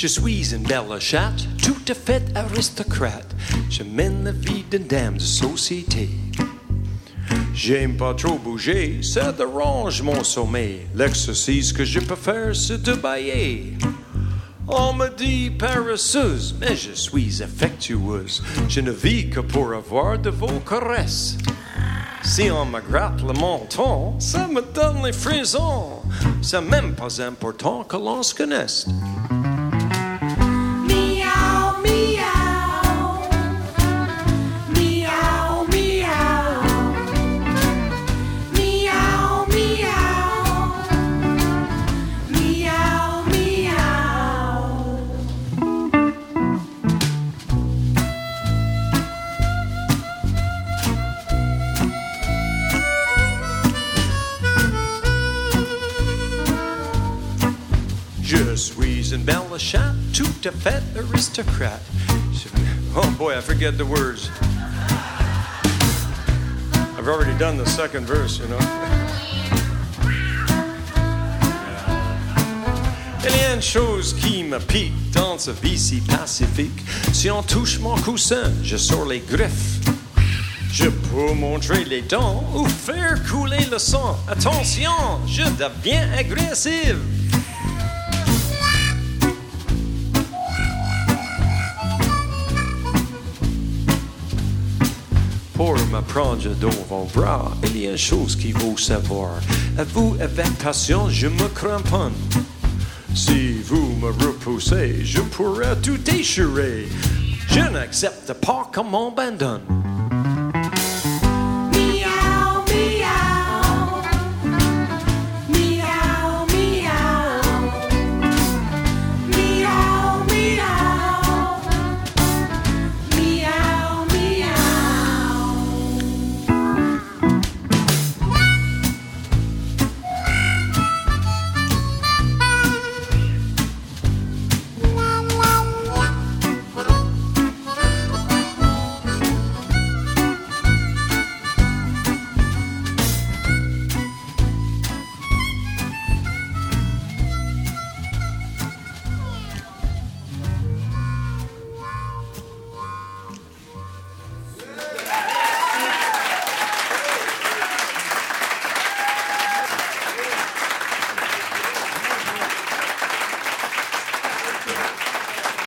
Je suis une belle chatte, tout à fait aristocrate. Je mène la vie d'une dame de société. J'aime pas trop bouger, ça dérange mon sommeil. L'exercice que je peux faire, c'est de bailler. On me dit paresseuse, mais je suis affectueuse. Je ne vis que pour avoir de vos caresses. Si on me gratte le menton, ça me donne les frissons. C'est même pas important que l'on se connaisse. Je suis une belle chatte, tout à fait aristocrate. Oh boy, I forget the words. I've already done the second verse, you know. Il y a une chose qui me pique dans ce vie si pacifique. Si on touche mon coussin, je sors les griffes. Je peux montrer les dents ou faire couler le sang. Attention, je deviens agressif. Pour me prendre dans vos bras, il y a une chose qu'il faut savoir. À vous, avec passion, je me cramponne. Si vous me repoussez, je pourrais tout déchirer. Je n'accepte pas qu'on m'abandonne.